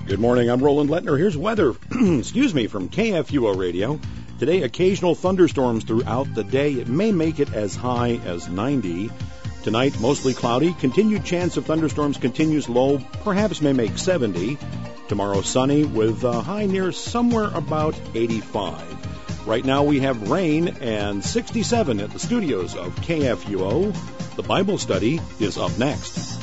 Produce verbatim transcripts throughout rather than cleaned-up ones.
Good morning, I'm Roland Lettner. Here's weather, excuse me, from K F U O Radio. Today, occasional thunderstorms throughout the day. It may make it as high as ninety. Tonight, mostly cloudy. Continued chance of thunderstorms continues low, perhaps may make seventy. Tomorrow, sunny with a high near somewhere about eighty-five. Right now, we have rain and sixty-seven at the studios of K F U O. The Bible study is up next.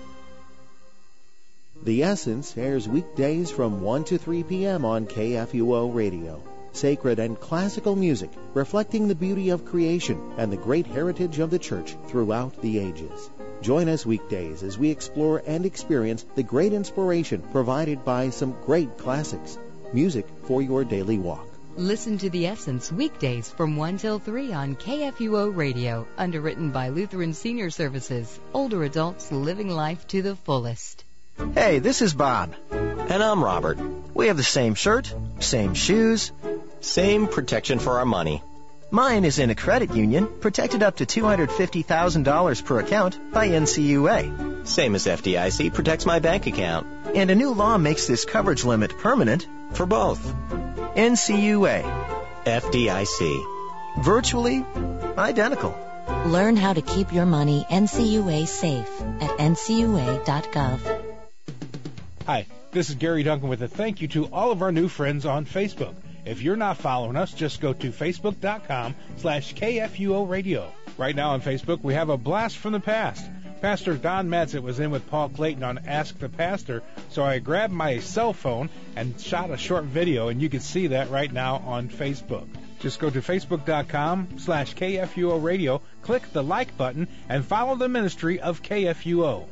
The Essence airs weekdays from one to three p.m. on K F U O Radio. Sacred and classical music reflecting the beauty of creation and the great heritage of the church throughout the ages. Join us weekdays as we explore and experience the great inspiration provided by some great classics. Music for your daily walk. Listen to The Essence weekdays from one till three on K F U O Radio, underwritten by Lutheran Senior Services. Older adults living life to the fullest. Hey, this is Bob. And I'm Robert. We have the same shirt, same shoes, same protection for our money. Mine is in a credit union, protected up to two hundred fifty thousand dollars per account by N C U A. Same as F D I C protects my bank account. And a new law makes this coverage limit permanent for both. N C U A. F D I C. Virtually identical. Learn how to keep your money N C U A safe at N C U A dot gov. Hi, this is Gary Duncan with a thank you to all of our new friends on Facebook. If you're not following us, just go to facebook.com slash KFUO radio. Right now on Facebook, we have a blast from the past. Pastor Don Matzett was in with Paul Clayton on Ask the Pastor, so I grabbed my cell phone and shot a short video, and you can see that right now on Facebook. Just go to facebook.com slash KFUO radio, click the like button, and follow the ministry of K F U O.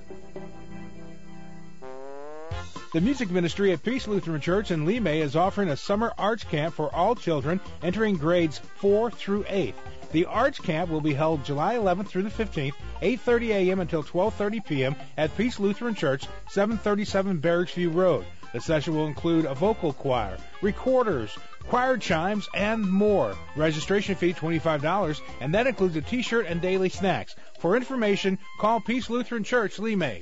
The music ministry at Peace Lutheran Church in Limay is offering a summer arts camp for all children entering grades four through eight. The arts camp will be held July eleventh through the fifteenth, eight thirty a.m. until twelve thirty p.m. at Peace Lutheran Church, seven thirty-seven Barracks View Road. The session will include a vocal choir, recorders, choir chimes, and more. Registration fee twenty-five dollars, and that includes a t-shirt and daily snacks. For information, call Peace Lutheran Church, Limay.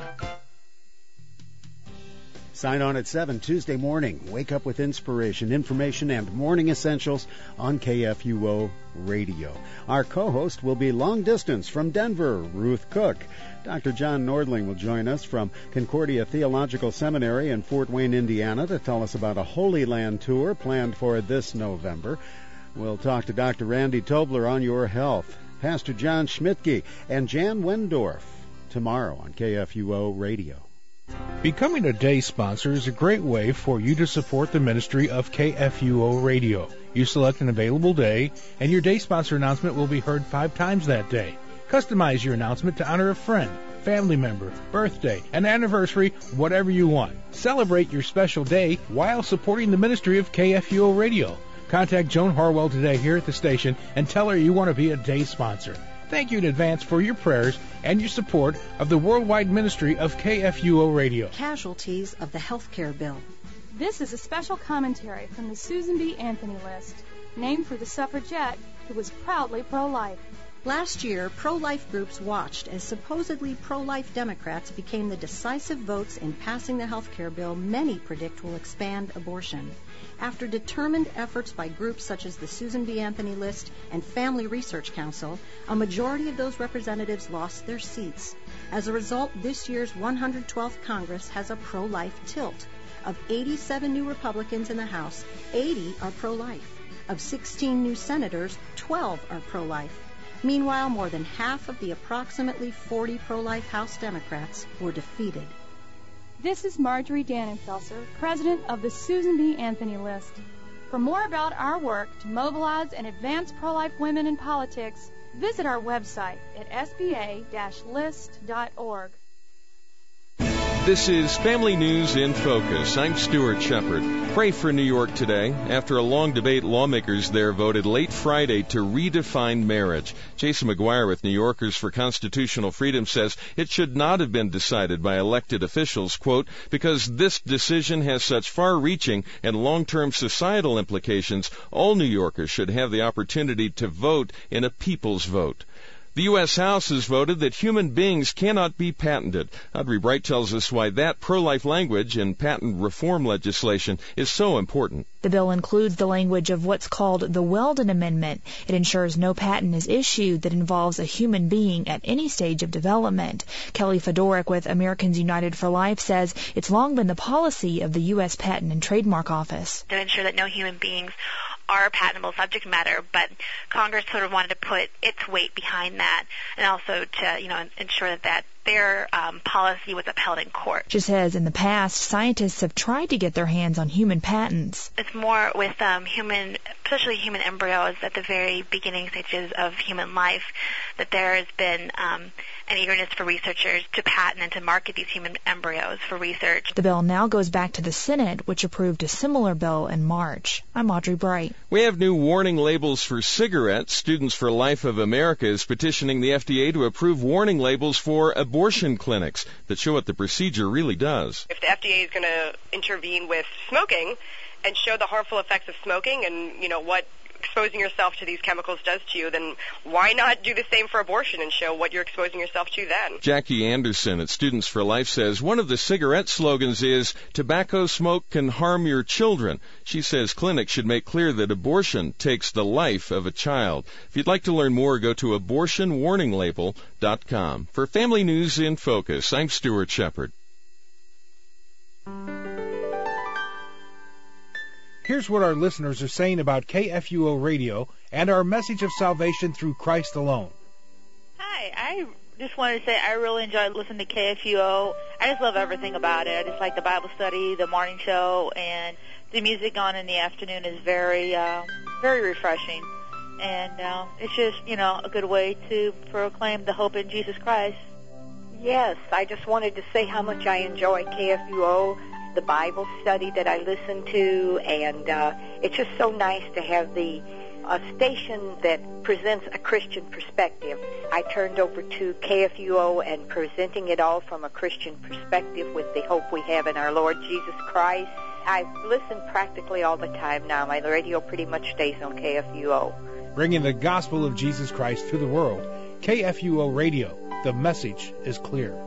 Sign on at seven Tuesday morning. Wake up with inspiration, information, and morning essentials on K F U O Radio. Our co-host will be long distance from Denver, Ruth Cook. Doctor John Nordling will join us from Concordia Theological Seminary in Fort Wayne, Indiana, to tell us about a Holy Land tour planned for this November. We'll talk to Doctor Randy Tobler on your health. Pastor John Schmidtke and Jan Wendorf tomorrow on K F U O Radio. Becoming a day sponsor is a great way for you to support the ministry of K F U O Radio. You select an available day, and your day sponsor announcement will be heard five times that day. Customize your announcement to honor a friend, family member, birthday, an anniversary, whatever you want. Celebrate your special day while supporting the ministry of K F U O Radio. Contact Joan Harwell today here at the station and tell her you want to be a day sponsor. Thank you in advance for your prayers and your support of the worldwide ministry of K F U O Radio. Casualties of the healthcare bill. This is a special commentary from the Susan B. Anthony list, named for the suffragette who was proudly pro-life. Last year, pro-life groups watched as supposedly pro-life Democrats became the decisive votes in passing the healthcare bill many predict will expand abortion. After determined efforts by groups such as the Susan B. Anthony List and Family Research Council, a majority of those representatives lost their seats. As a result, this year's one hundred twelfth Congress has a pro-life tilt. Of eighty-seven new Republicans in the House, eighty are pro-life. Of sixteen new senators, twelve are pro-life. Meanwhile, more than half of the approximately forty pro-life House Democrats were defeated. This is Marjorie Dannenfelser, president of the Susan B. Anthony List. For more about our work to mobilize and advance pro-life women in politics, visit our website at s b a dash list dot org. This is Family News in Focus. I'm Stuart Shepard. Pray for New York today. After a long debate, lawmakers there voted late Friday to redefine marriage. Jason McGuire with New Yorkers for Constitutional Freedom says it should not have been decided by elected officials, quote, because this decision has such far-reaching and long-term societal implications, all New Yorkers should have the opportunity to vote in a people's vote. The U S House has voted that human beings cannot be patented. Audrey Bright tells us why that pro-life language in patent reform legislation is so important. The bill includes the language of what's called the Weldon Amendment. It ensures no patent is issued that involves a human being at any stage of development. Kelly Fedoruk with Americans United for Life says it's long been the policy of the U S Patent and Trademark Office to ensure that no human beings are patentable subject matter, but Congress sort of wanted to put its weight behind that and also to, you know, ensure that, that their um, policy was upheld in court. She says in the past, scientists have tried to get their hands on human patents. It's more with um, human, especially human embryos at the very beginning stages of human life, that there has been um, an eagerness for researchers to patent and to market these human embryos for research. The bill now goes back to the Senate, which approved a similar bill in March. I'm Audrey Bright. We have new warning labels for cigarettes. Students for Life of America is petitioning the F D A to approve warning labels for abortion clinics that show what the procedure really does. If the F D A is going to intervene with smoking and show the harmful effects of smoking and, you know, what exposing yourself to these chemicals does to you, then why not do the same for abortion and show what you're exposing yourself to then? Jackie Anderson at Students for Life says one of the cigarette slogans is, tobacco smoke can harm your children. She says clinics should make clear that abortion takes the life of a child. If you'd like to learn more, go to abortion warning label dot com. For Family News in Focus, I'm Stuart Shepard. Here's what our listeners are saying about K F U O Radio and our message of salvation through Christ alone. Hi, I just wanted to say I really enjoy listening to K F U O. I just love everything about it. I just like the Bible study, the morning show, and the music on in the afternoon is very, uh, very refreshing. And uh, it's just, you know, a good way to proclaim the hope in Jesus Christ. Yes, I just wanted to say how much I enjoy K F U O. The Bible study that I listen to, and uh, it's just so nice to have the a station that presents a Christian perspective. I turned over to K F U O and presenting it all from a Christian perspective with the hope we have in our Lord Jesus Christ. I listen practically all the time now. My radio pretty much stays on K F U O. Bringing the gospel of Jesus Christ to the world, K F U O Radio, the message is clear.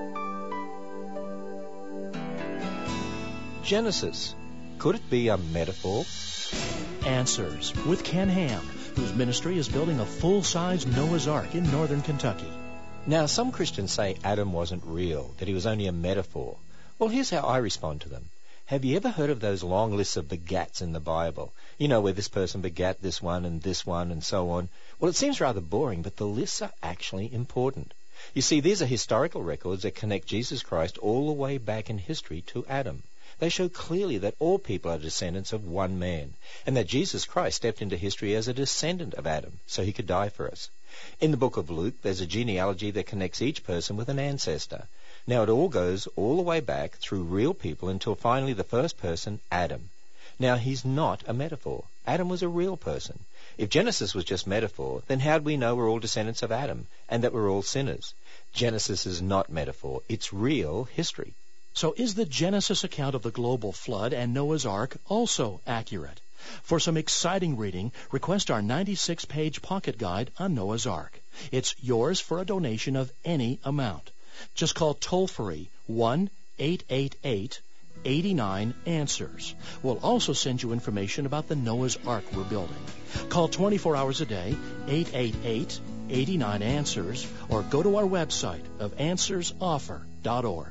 Genesis. Could it be a metaphor? Answers with Ken Ham, whose ministry is building a full-size Noah's Ark in northern Kentucky. Now, some Christians say Adam wasn't real, that he was only a metaphor. Well, here's how I respond to them. Have you ever heard of those long lists of begats in the Bible? You know, where this person begat this one and this one and so on. Well, it seems rather boring, but the lists are actually important. You see, these are historical records that connect Jesus Christ all the way back in history to Adam. They show clearly that all people are descendants of one man, and that Jesus Christ stepped into history as a descendant of Adam, so he could die for us. In the book of Luke, there's a genealogy that connects each person with an ancestor. Now, it all goes all the way back through real people until finally the first person, Adam. Now, he's not a metaphor. Adam was a real person. If Genesis was just metaphor, then how'd we know we're all descendants of Adam, and that we're all sinners? Genesis is not metaphor. It's real history. So is the Genesis account of the global flood and Noah's Ark also accurate? For some exciting reading, request our ninety-six page pocket guide on Noah's Ark. It's yours for a donation of any amount. Just call toll-free one eight eight eight, eight nine, answers. We'll also send you information about the Noah's Ark we're building. Call twenty-four hours a day, eight eight eight, eight nine, answers, or go to our website of answers offer dot org.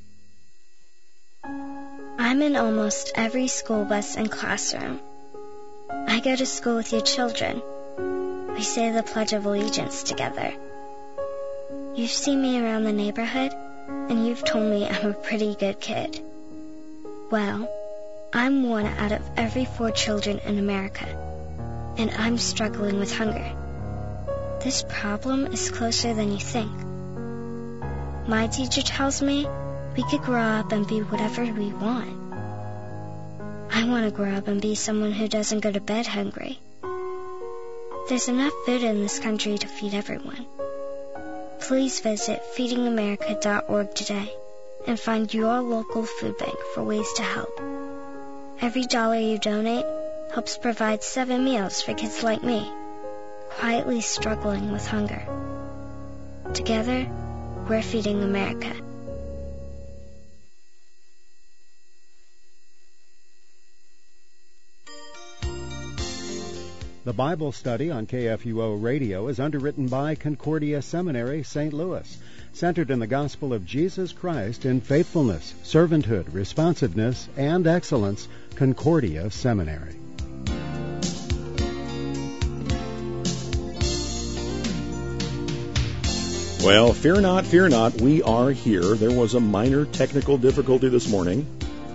I'm in almost every school bus and classroom. I go to school with your children. We say the Pledge of Allegiance together. You've seen me around the neighborhood, and you've told me I'm a pretty good kid. Well, I'm one out of every four children in America, and I'm struggling with hunger. This problem is closer than you think. My teacher tells me we could grow up and be whatever we want. I want to grow up and be someone who doesn't go to bed hungry. There's enough food in this country to feed everyone. Please visit feeding america dot org today and find your local food bank for ways to help. Every dollar you donate helps provide seven meals for kids like me, quietly struggling with hunger. Together, we're Feeding America. The Bible study on K F U O Radio is underwritten by Concordia Seminary, Saint Louis, centered in the gospel of Jesus Christ in faithfulness, servanthood, responsiveness, and excellence. Concordia Seminary. Well, fear not, fear not, we are here. There was a minor technical difficulty this morning.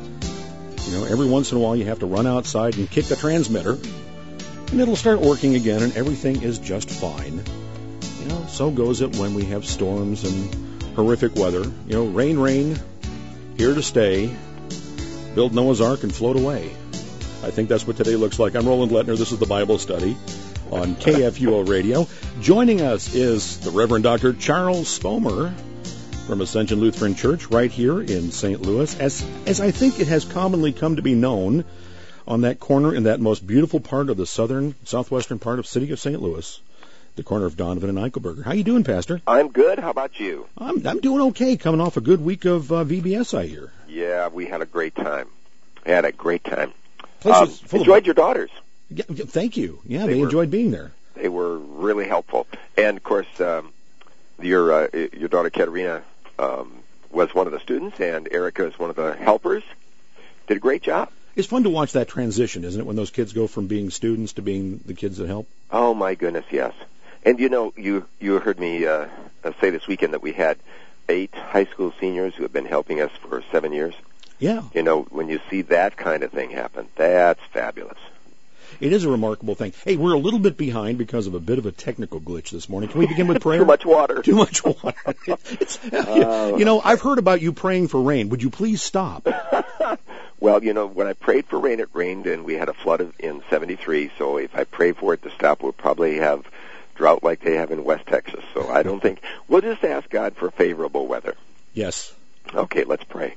You know, every once in a while you have to run outside and kick the transmitter, and it'll start working again, and everything is just fine. You know, so goes it when we have storms and horrific weather. You know, rain, rain, here to stay. Build Noah's Ark and float away. I think that's what today looks like. I'm Roland Lettner. This is the Bible Study on K F U O Radio. Joining us is the Reverend Doctor Charles Spomer from Ascension Lutheran Church right here in Saint Louis. As, as I think it has commonly come to be known, on that corner in that most beautiful part of the southern, southwestern part of the city of Saint Louis, the corner of Donovan and Eichelberger. How you doing, Pastor? I'm good. How about you? I'm I'm doing okay, coming off a good week of uh, V B S, I hear. Yeah, we had a great time. We had a great time. Um, enjoyed your daughters. Yeah, thank you. Yeah, they, they were, enjoyed being there. They were really helpful. And, of course, um, your uh, your daughter, Katerina, um, was one of the students, and Erica is one of the helpers. Did a great job. It's fun to watch that transition, isn't it, when those kids go from being students to being the kids that help? Oh, my goodness, yes. And, you know, you, you heard me uh, say this weekend that we had eight high school seniors who have been helping us for seven years. Yeah. You know, when you see that kind of thing happen, that's fabulous. It is a remarkable thing. Hey, we're a little bit behind because of a bit of a technical glitch this morning. Can we begin with prayer? Too much water. Too much water. It's, uh, you know, I've heard about you praying for rain. Would you please stop? Well, you know, when I prayed for rain, it rained, and we had a flood of, in seventy-three, so if I pray for it to stop, we'll probably have drought like they have in West Texas. So I don't think, we'll just ask God for favorable weather. Yes. Okay, let's pray.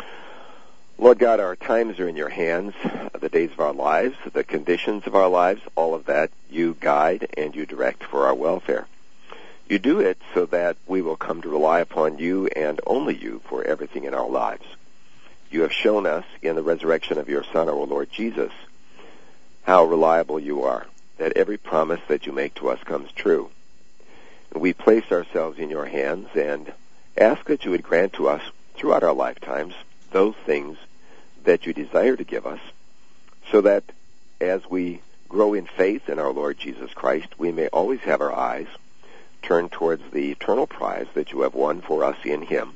Lord God, our times are in your hands, the days of our lives, the conditions of our lives, all of that you guide and you direct for our welfare. You do it so that we will come to rely upon you and only you for everything in our lives. You have shown us in the resurrection of your Son, our Lord Jesus, how reliable you are, that every promise that you make to us comes true. And we place ourselves in your hands and ask that you would grant to us throughout our lifetimes those things that you desire to give us, so that as we grow in faith in our Lord Jesus Christ, we may always have our eyes turned towards the eternal prize that you have won for us in him,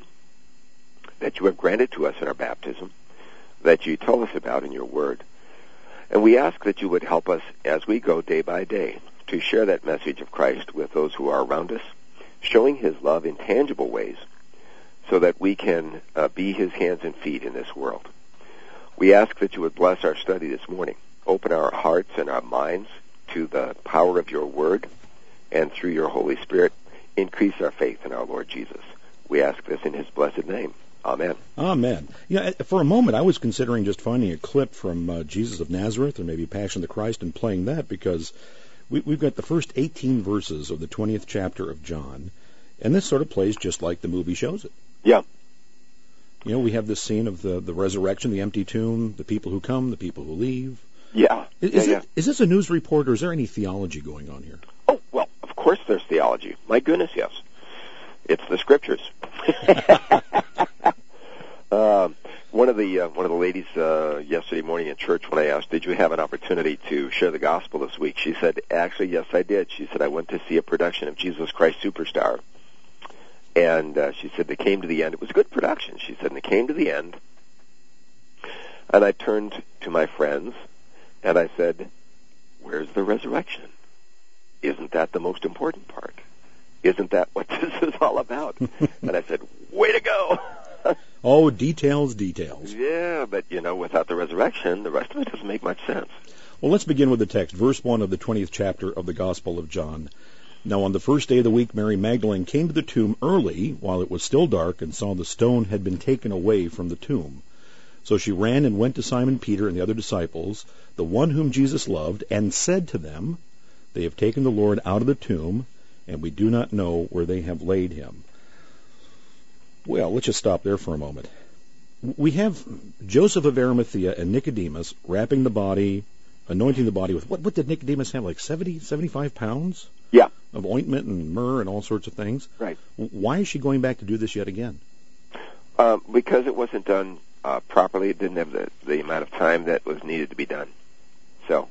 that you have granted to us in our baptism, that you tell us about in your word. And we ask that you would help us as we go day by day to share that message of Christ with those who are around us, showing his love in tangible ways, so that we can uh, be his hands and feet in this world. We ask that you would bless our study this morning. Open our hearts and our minds to the power of your word, and through your Holy Spirit, increase our faith in our Lord Jesus. We ask this in his blessed name. Amen. Amen. Yeah, for a moment, I was considering just finding a clip from uh, Jesus of Nazareth or maybe Passion of the Christ and playing that, because we, we've got the first eighteen verses of the twentieth chapter of John, and this sort of plays just like the movie shows it. Yeah. You know, we have this scene of the, the resurrection, the empty tomb, the people who come, the people who leave. Yeah. Is, yeah, is, yeah. It, is this a news report, or is there any theology going on here? Oh, well, of course there's theology. My goodness, yes. It's the scriptures. uh, one of the uh, one of the ladies uh, yesterday morning in church, when I asked, did you have an opportunity to share the gospel this week? She said, actually, yes, I did. She said, I went to see a production of Jesus Christ Superstar. And uh, she said they came to the end. It was a good production. She said, and they came to the end. And I turned to my friends, and I said, where's the resurrection? Isn't that the most important part? Isn't that what this is all about? And I said, way to go. Oh, details, details. Yeah, but, you know, without the resurrection, the rest of it doesn't make much sense. Well, let's begin with the text. Verse one of the twentieth chapter of the Gospel of John. Now on the first day of the week, Mary Magdalene came to the tomb early, while it was still dark, and saw the stone had been taken away from the tomb. So she ran and went to Simon Peter and the other disciples, the one whom Jesus loved, and said to them, They have taken the Lord out of the tomb, and we do not know where they have laid him. Well, let's just stop there for a moment. We have Joseph of Arimathea and Nicodemus wrapping the body, anointing the body with, what, what did Nicodemus have, like seventy, seventy-five pounds? Yeah. Of ointment and myrrh and all sorts of things? Right. Why is she going back to do this yet again? Um, because it wasn't done uh, properly. It didn't have the, the amount of time that was needed to be done. So.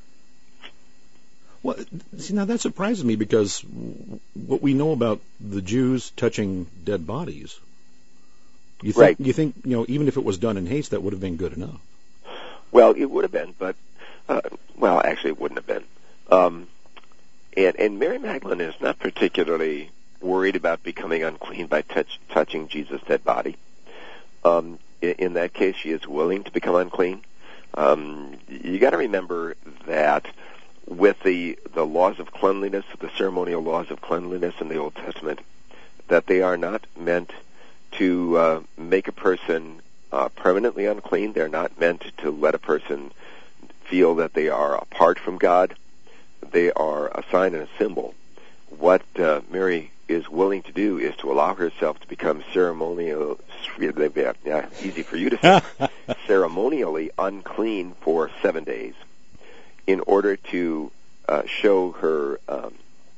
Well, see, now that surprises me because what we know about the Jews touching dead bodies, you think, right. you think, you know, even if it was done in haste, that would have been good enough. Well, it would have been, but, uh, well, actually it wouldn't have been. Um, and, and Mary Magdalene is not particularly worried about becoming unclean by touch, touching Jesus' dead body. Um, in, in that case, she is willing to become unclean. Um, you got to remember that with the the laws of cleanliness, the ceremonial laws of cleanliness in the Old Testament, that they are not meant to uh, make a person uh, permanently unclean. They're not meant to let a person feel that they are apart from God. They are a sign and a symbol. What uh, Mary is willing to do is to allow herself to become ceremonial, yeah, easy for you to say, ceremonially unclean for seven days in order to uh, show her um,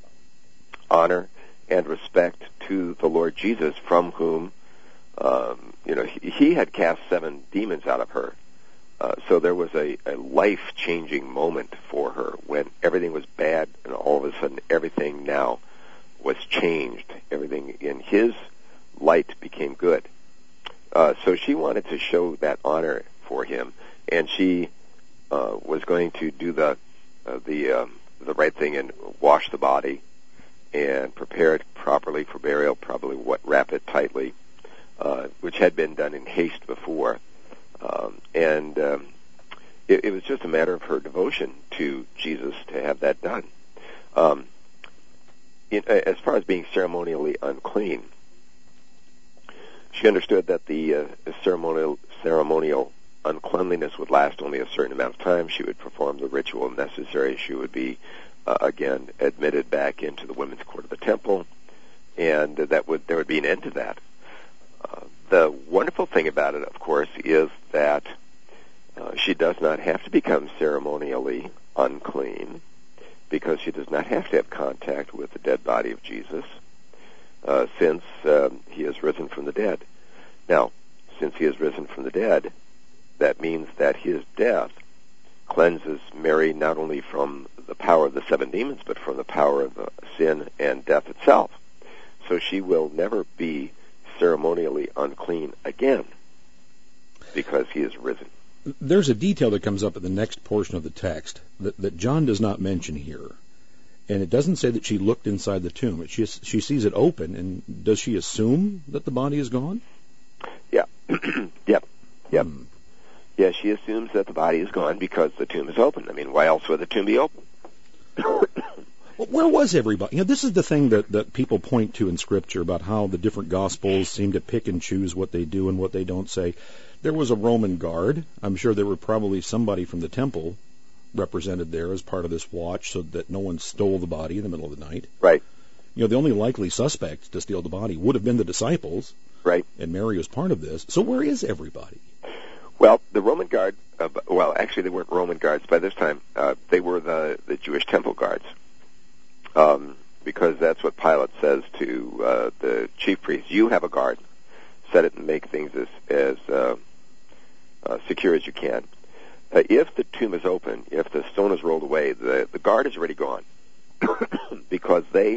honor and respect to the Lord Jesus, from whom, um, you know, he, he had cast seven demons out of her. Uh, so there was a, a life-changing moment for her when everything was bad, and all of a sudden everything now was changed. Everything in his light became good. Uh, so she wanted to show that honor for him, and she uh, was going to do the uh, the um, the right thing and wash the body and prepare it properly for burial, probably what, wrap it tightly, uh, which had been done in haste before. Um, and um, it, it was just a matter of her devotion to Jesus to have that done. Um, in, as far as being ceremonially unclean, she understood that the uh, ceremonial ceremonial uncleanliness would last only a certain amount of time. She would perform the ritual necessary. She would be, uh, again, admitted back into the women's court of the temple, and that would there would be an end to that. Uh, the wonderful thing about it, of course, is that uh, she does not have to become ceremonially unclean, because she does not have to have contact with the dead body of Jesus, uh, since um, he has risen from the dead. Now, since he has risen from the dead, that means that his death cleanses Mary not only from the power of the seven demons, but from the power of uh, sin and death itself. So she will never be ceremonially unclean again, because he is risen. There's a detail that comes up in the next portion of the text that, that John does not mention here. And it doesn't say that she looked inside the tomb. She, she sees it open, and does she assume that the body is gone? Yeah. yep. Yep. Hmm. Yeah, she assumes that the body is gone because the tomb is open. I mean, why else would the tomb be open? Well, where was everybody? You know, this is the thing that, that people point to in Scripture about how the different Gospels seem to pick and choose what they do and what they don't say. There was a Roman guard. I'm sure there were probably somebody from the temple represented there as part of this watch so that no one stole the body in the middle of the night. Right. You know, the only likely suspects to steal the body would have been the disciples. Right. And Mary was part of this. So where is everybody? Well, the Roman guard, uh, well, actually they weren't Roman guards by this time. Uh, they were the, the Jewish temple guards. Um, because that's what Pilate says to uh, the chief priest. You have a guard. Set it and make things as, as uh, uh, secure as you can. Uh, if the tomb is open, if the stone is rolled away, the, the guard is already gone. Because they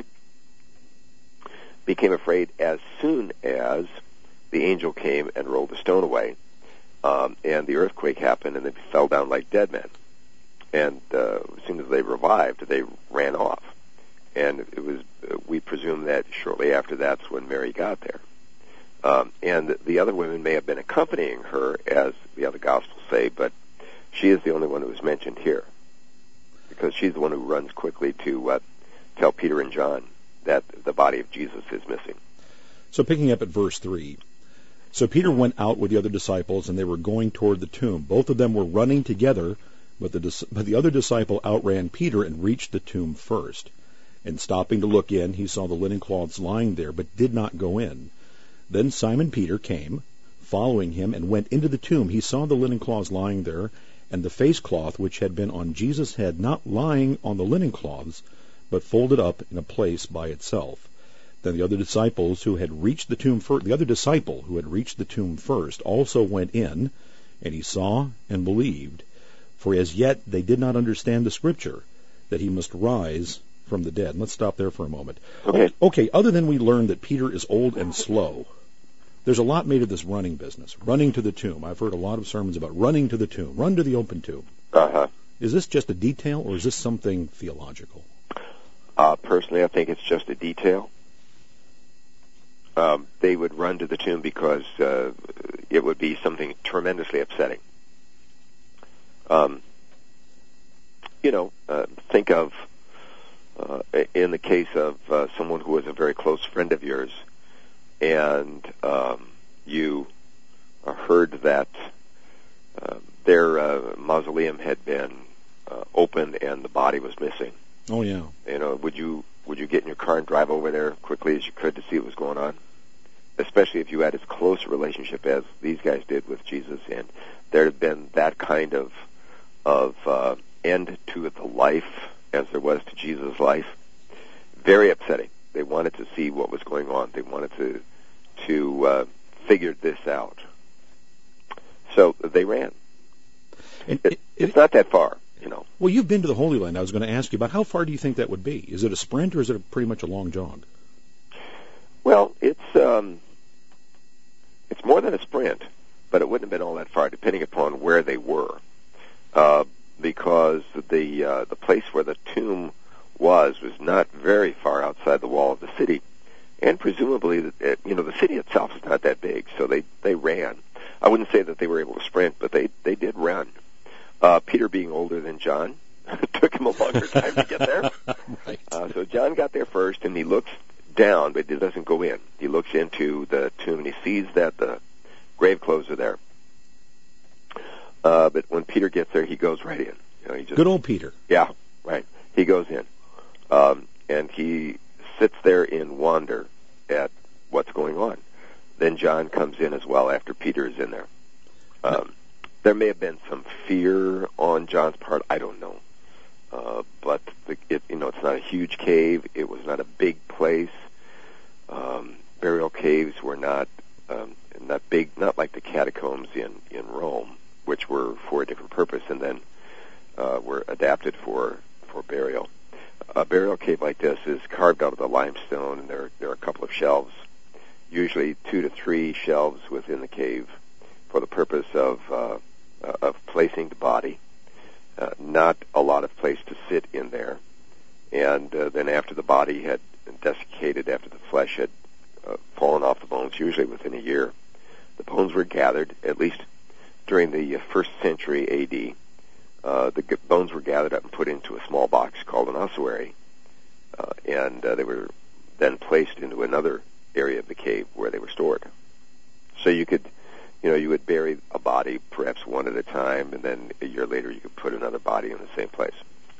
became afraid as soon as the angel came and rolled the stone away. Um, and the earthquake happened, and they fell down like dead men. And uh, as soon as they revived, they ran off. And it was, uh, we presume that shortly after that's when Mary got there. Um, and the other women may have been accompanying her, as the other Gospels say, but she is the only one who is mentioned here, because she's the one who runs quickly to uh, tell Peter and John that the body of Jesus is missing. So picking up at verse three, so Peter went out with the other disciples, and they were going toward the tomb. Both of them were running together, but the, but the other disciple outran Peter and reached the tomb first. And stopping to look in, he saw the linen cloths lying there, but did not go in. Then Simon Peter came, following him, and went into the tomb. He saw the linen cloths lying there, and the face cloth which had been on Jesus' head not lying on the linen cloths, but folded up in a place by itself. Then the other disciples who had reached the tomb first, the other disciple who had reached the tomb first, also went in, and he saw and believed. For as yet they did not understand the scripture, that he must rise from the dead. Let's stop there for a moment. Okay. Okay, other than we learned that Peter is old and slow, there's a lot made of this running business, running to the tomb. I've heard a lot of sermons about running to the tomb, run to the open tomb. Uh-huh. Is this just a detail, or is this something theological? Uh, personally, I think it's just a detail. Um, they would run to the tomb because uh, it would be something tremendously upsetting. Um, you know, uh, think of, uh, in the case of uh, someone who was a very close friend of yours, and um, you uh, heard that uh, their uh, mausoleum had been uh, opened and the body was missing. Oh, yeah. You know, would you would you get in your car and drive over there quickly as you could to see what was going on? Especially if you had as close a relationship as these guys did with Jesus, and there had been that kind of of uh, end to the life as there was to Jesus' life. Very upsetting. They wanted to see what was going on. They wanted to to uh, figure this out. So they ran. And it, it, it's not that far, you know. Well, you've been to the Holy Land. I was going to ask you about how far do you think that would be? Is it a sprint or is it a, pretty much a long jog? Well, it's um, it's more than a sprint, but it wouldn't have been all that far, depending upon where they were, uh, because the uh, the place where the tomb was was not very far outside the wall of the city, and presumably, it, you know, the city itself is not that big, so they they ran. I wouldn't say that they were able to sprint, but they they did run. Uh, Peter, being older than John, took him a longer time to get there. Right. Uh, so John got there first, and he looks down, but it doesn't go in. He looks into the tomb, and he sees that the grave clothes are there. Uh, but when Peter gets there, he goes right in. You know, he just, Good old Peter. Yeah, right. He goes in. Um, and he sits there in wonder at what's going on. Then John comes in as well after Peter is in there. Um, there may have been some fear on John's part. I don't know. Uh, but the, it, you know, it's not a huge cave. It was not a big place. Um, burial caves were not um, not big, not like the catacombs in in Rome, which were for a different purpose and then uh, were adapted for for burial. A burial cave like this is carved out of the limestone, and there there are a couple of shelves, usually two to three shelves within the cave, for the purpose of uh, of placing the body. Uh, not a lot of place to sit in there. And uh, then after the body had desiccated, after the flesh had uh, fallen off the bones, usually within a year, the bones were gathered, at least during the first century A D. Uh, the g- bones were gathered up and put into a small box called an ossuary, uh, and uh, they were then placed into another area of the cave where they were stored. So you could You know, you would bury a body perhaps one at a time, and then a year later you could put another body in the same place.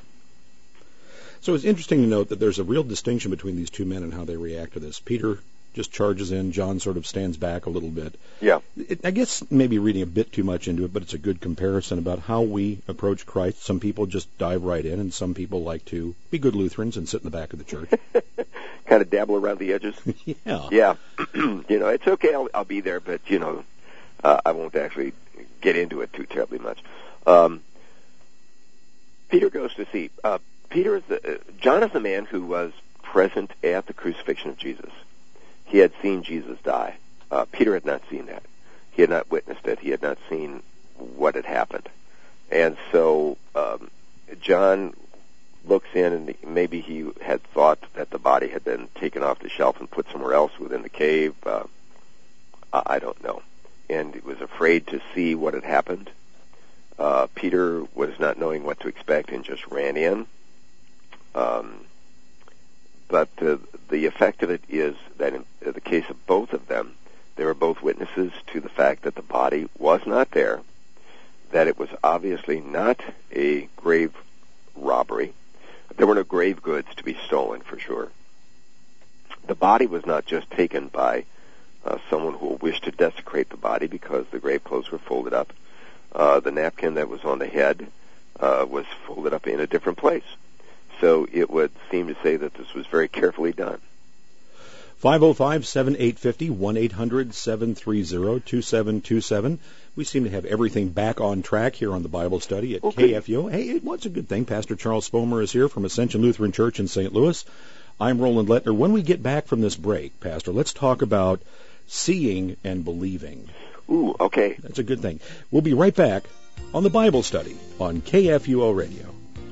So it's interesting to note that there's a real distinction between these two men and how they react to this. Peter just charges in. John sort of stands back a little bit. Yeah. It, I guess maybe reading a bit too much into it, but it's a good comparison about how we approach Christ. Some people just dive right in, and some people like to be good Lutherans and sit in the back of the church. Kind of dabble around the edges. Yeah. Yeah. You know, it's okay. I'll, I'll be there, but, you know, Uh, I won't actually get into it too terribly much. Um, Peter goes to see. Uh, Peter is the uh, John is the man who was present at the crucifixion of Jesus. He had seen Jesus die. Uh, Peter had not seen that. He had not witnessed it. He had not seen what had happened. And so um, John looks in, and maybe he had thought that the body had been taken off the shelf and put somewhere else within the cave. Uh, I don't know. And he was afraid to see what had happened. Uh, Peter was not knowing what to expect and just ran in. Um, but uh, the effect of it is that in the case of both of them, they were both witnesses to the fact that the body was not there, that it was obviously not a grave robbery, There were no grave goods to be stolen, for sure. The body was not just taken by uh, someone who wished to desecrate the body because the grave clothes were folded up. Uh, the napkin that was on the head uh, was folded up in a different place. So it would seem to say that this was very carefully done. five oh five, seven eight five oh, one eight hundred, seven three zero, two seven two seven. We seem to have everything back on track here on the Bible study at okay. K F U O. Hey, what's a good thing? Pastor Charles Spomer is here from Ascension Lutheran Church in Saint Louis. I'm Roland Lettner. When we get back from this break, Pastor, let's talk about seeing and believing. Ooh, okay. That's a good thing. We'll be right back on the Bible study on K F U O Radio.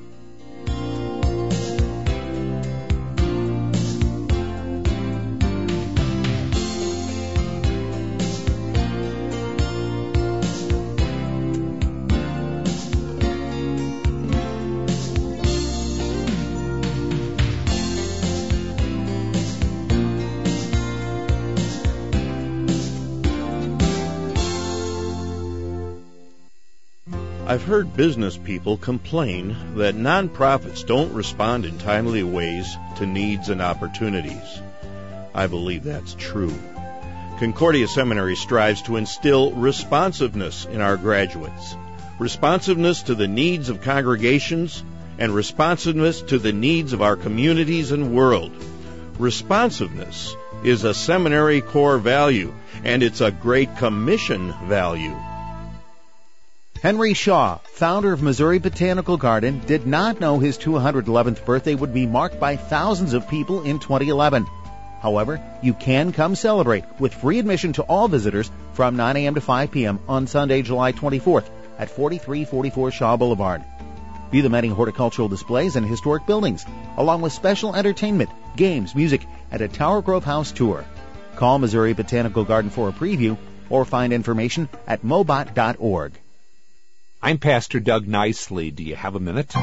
I've heard business people complain that nonprofits don't respond in timely ways to needs and opportunities. I believe that's true. Concordia Seminary strives to instill responsiveness in our graduates, responsiveness to the needs of congregations, and responsiveness to the needs of our communities and world. Responsiveness is a seminary core value, and it's a Great Commission value. Henry Shaw, founder of Missouri Botanical Garden, did not know his two hundred eleventh birthday would be marked by thousands of people in twenty eleven. However, you can come celebrate with free admission to all visitors from nine a.m. to five p.m. on Sunday, July twenty-fourth at forty-three forty-four Shaw Boulevard. View the many horticultural displays and historic buildings, along with special entertainment, games, music, and a Tower Grove House tour. Call Missouri Botanical Garden for a preview or find information at mobot dot org. I'm Pastor Doug Nicely. Do you have a minute?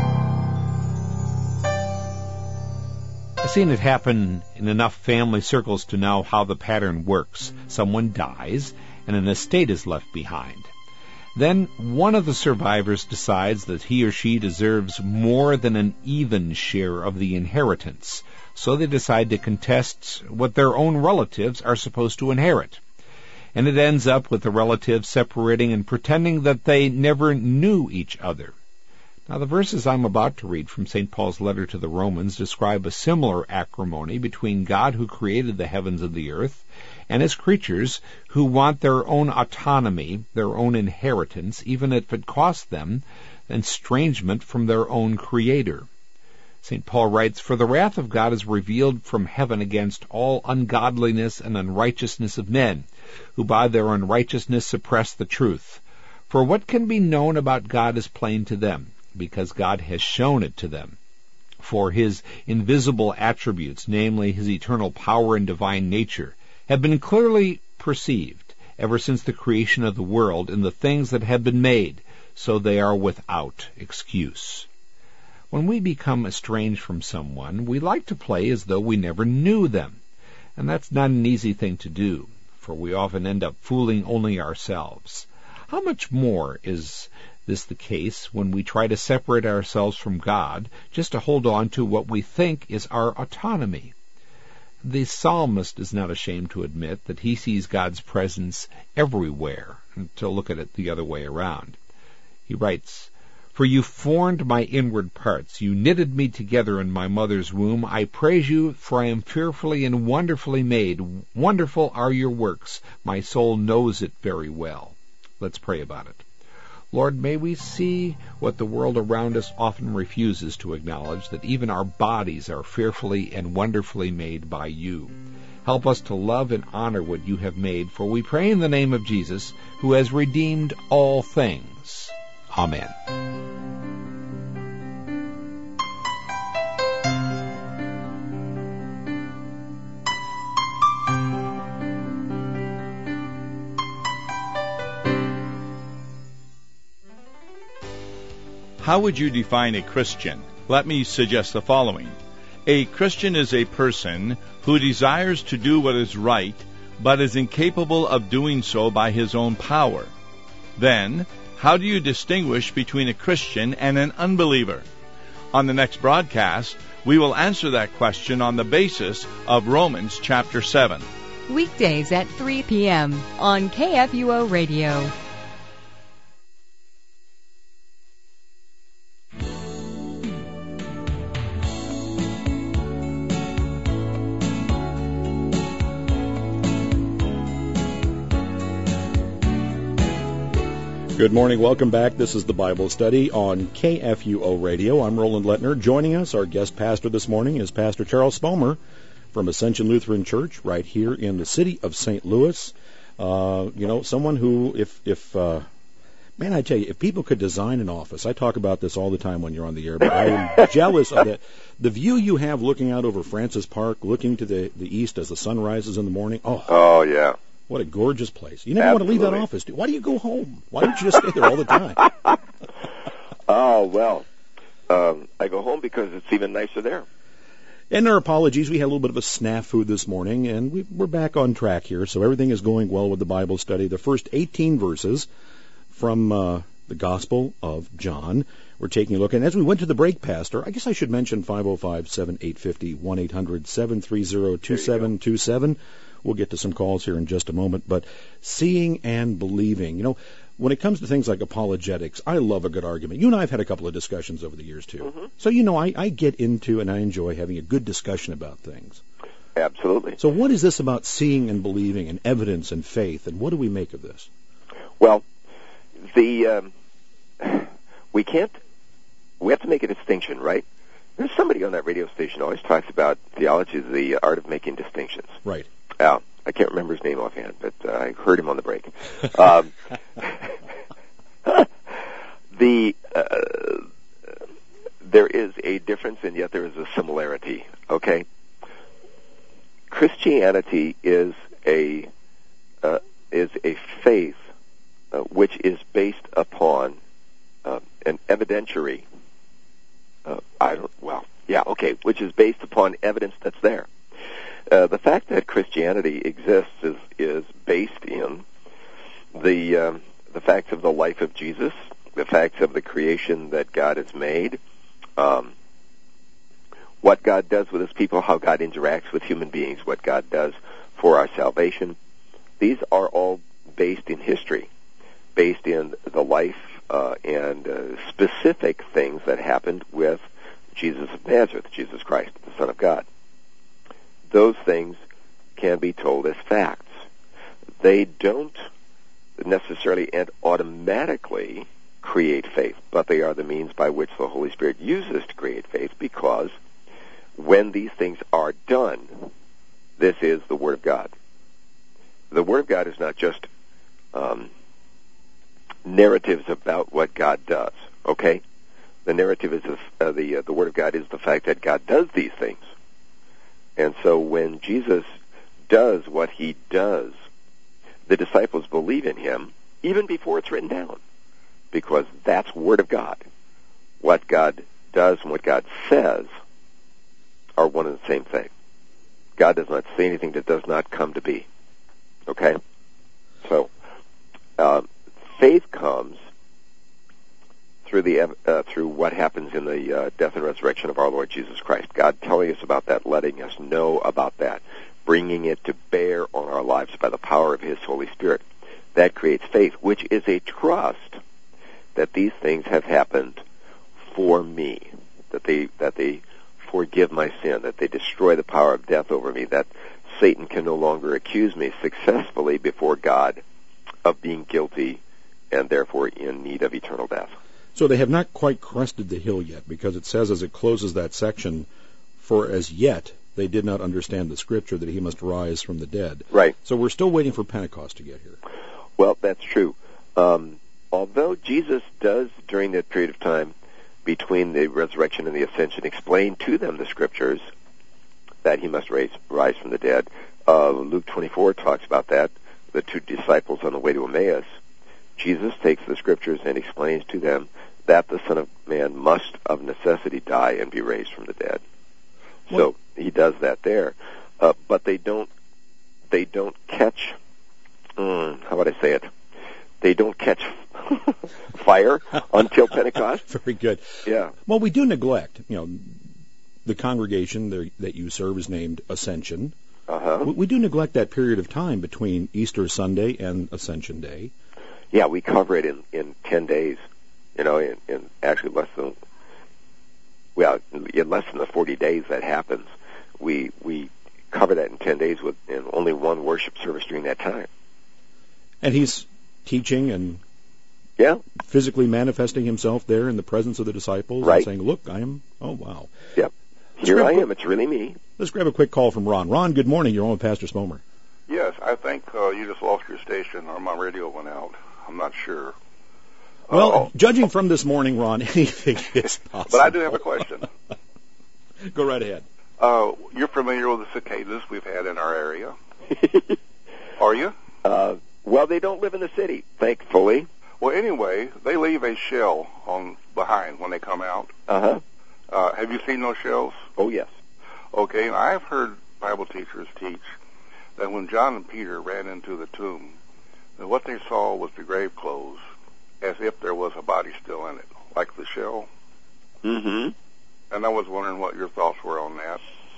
I've seen it happen in enough family circles to know how the pattern works. Someone dies, and an estate is left behind. Then one of the survivors decides that he or she deserves more than an even share of the inheritance, so they decide to contest what their own relatives are supposed to inherit. And it ends up with the relatives separating and pretending that they never knew each other. Now, the verses I'm about to read from Saint Paul's letter to the Romans describe a similar acrimony between God who created the heavens and the earth and his creatures who want their own autonomy, their own inheritance, even if it costs them estrangement from their own Creator. Saint Paul writes, "For the wrath of God is revealed from heaven against all ungodliness and unrighteousness of men, who by their unrighteousness suppress the truth. For what can be known about God is plain to them, because God has shown it to them. For his invisible attributes, namely his eternal power and divine nature, have been clearly perceived ever since the creation of the world in the things that have been made, so they are without excuse." When we become estranged from someone, we like to play as though we never knew them. And that's not an easy thing to do, for we often end up fooling only ourselves. How much more is this the case when we try to separate ourselves from God just to hold on to what we think is our autonomy? The psalmist is not ashamed to admit that he sees God's presence everywhere, and to look at it the other way around. He writes, "For you formed my inward parts. You knitted me together in my mother's womb. I praise you, for I am fearfully and wonderfully made. Wonderful are your works. My soul knows it very well." Let's pray about it. Lord, may we see what the world around us often refuses to acknowledge, that even our bodies are fearfully and wonderfully made by you. Help us to love and honor what you have made, for we pray in the name of Jesus, who has redeemed all things. Amen. How would you define a Christian? Let me suggest the following. A Christian is a person who desires to do what is right, but is incapable of doing so by his own power. Then, how do you distinguish between a Christian and an unbeliever? On the next broadcast, we will answer that question on the basis of Romans chapter seven. Weekdays at three p.m. on K F U O Radio. Good morning. Welcome back. This is the Bible Study on K F U O Radio. I'm Roland Lettner. Joining us, our guest pastor this morning is Pastor Charles Spomer from Ascension Lutheran Church right here in the city of Saint Louis. Uh, you know, someone who, if, if uh, man, I tell you, if people could design an office, I talk about this all the time when you're on the air, but I am jealous of that. The view you have looking out over Francis Park, looking to the, the east as the sun rises in the morning. Oh, oh yeah. What a gorgeous place. You never Absolutely. want to leave that office. Why do you go home? Why don't you just stay there all the time? Oh, well, um, I go home because it's even nicer there. And our apologies. We had a little bit of a snafu this morning, and we, we're back on track here. So everything is going well with the Bible study. The first eighteen verses from uh, the Gospel of John, we're taking a look. And as we went to the break, Pastor, I guess I should mention five oh five, seven eight five oh, one eight hundred, seven three zero, two seven two seven. We'll get to some calls here in just a moment. But seeing and believing, you know, when it comes to things like apologetics, I love a good argument. You and I have had a couple of discussions over the years, too. Mm-hmm. So, you know, I, I get into and I enjoy having a good discussion about things. Absolutely. So what is this about seeing and believing and evidence and faith, and what do we make of this? Well, the um, we can't, we have to make a distinction, right? There's somebody on that radio station who always talks about theology as the art of making distinctions. Right. Uh, I can't remember his name offhand, but uh, I heard him on the break. Um, the uh, there is a difference, and yet there is a similarity. Okay, Christianity is a uh, is a faith uh, which is based upon uh, an evidentiary. Uh, I don't. Well, yeah, okay, which is based upon evidence that's there. Uh, the fact that Christianity exists is is based in the um, the facts of the life of Jesus, the facts of the creation that God has made, um, what God does with His people, how God interacts with human beings, what God does for our salvation. These are all based in history, based in the life uh, and uh, specific things that happened with Jesus of Nazareth, Jesus Christ, the Son of God. Those things can be told as facts. They don't necessarily and automatically create faith, but they are the means by which the Holy Spirit uses to create faith, because when these things are done, this is the Word of God. The Word of God is not just um, narratives about what God does, okay? The narrative is uh, the uh, the Word of God is the fact that God does these things. And so when Jesus does what He does, the disciples believe in Him even before it's written down, because that's Word of God. What God does and what God says are one and the same thing. God does not say anything that does not come to be. Okay? So, uh, faith comes through the uh, through what happens in the uh, death and resurrection of our Lord Jesus Christ. God telling us about that, letting us know about that, bringing it to bear on our lives by the power of His Holy Spirit. That creates faith, which is a trust that these things have happened for me, that they that they forgive my sin, that they destroy the power of death over me, that Satan can no longer accuse me successfully before God of being guilty and therefore in need of eternal death. So they have not quite crested the hill yet, because it says as it closes that section, for as yet they did not understand the Scripture that He must rise from the dead. Right. So we're still waiting for Pentecost to get here. Well, that's true. Um, although Jesus does, during that period of time between the resurrection and the ascension, explain to them the Scriptures that He must raise, rise from the dead. Uh, Luke twenty-four talks about that, the two disciples on the way to Emmaus. Jesus takes the Scriptures and explains to them that the Son of Man must of necessity die and be raised from the dead. So He does that there, uh, but they don't. They don't catch. Um, how would I say it? They don't catch fire until Pentecost. Very good. Yeah. Well, we do neglect, you know, the congregation there, that you serve is named Ascension. Uh-huh. We, we do neglect that period of time between Easter Sunday and Ascension Day. Yeah, we cover it in, in ten days, you know, in, in actually less than, well, in less than the forty days that happens. We we cover that in ten days with in only one worship service during that time. And he's teaching and yeah, physically manifesting himself there in the presence of the disciples, right, and saying, "Look, I am." Oh, wow. Yeah, here I am. It's really me. Let's grab a quick call from Ron. Ron, good morning. You're on with Pastor Smomer. Yes, I think uh, you just lost your station, or my radio went out. I'm not sure. Well, uh, judging from this morning, Ron, anything is possible. But I do have a question. Go right ahead. Uh, you're familiar with the cicadas we've had in our area? Are you? Uh, well, they don't live in the city, thankfully. Well, anyway, they leave a shell on behind when they come out. Uh-huh. Uh, have you seen those shells? Oh, yes. Okay, and I've heard Bible teachers teach that when John and Peter ran into the tomb, that what they saw was the grave clothes, as if there was a body still in it, like the shell. Mm-hmm. And I was wondering what your thoughts were on that.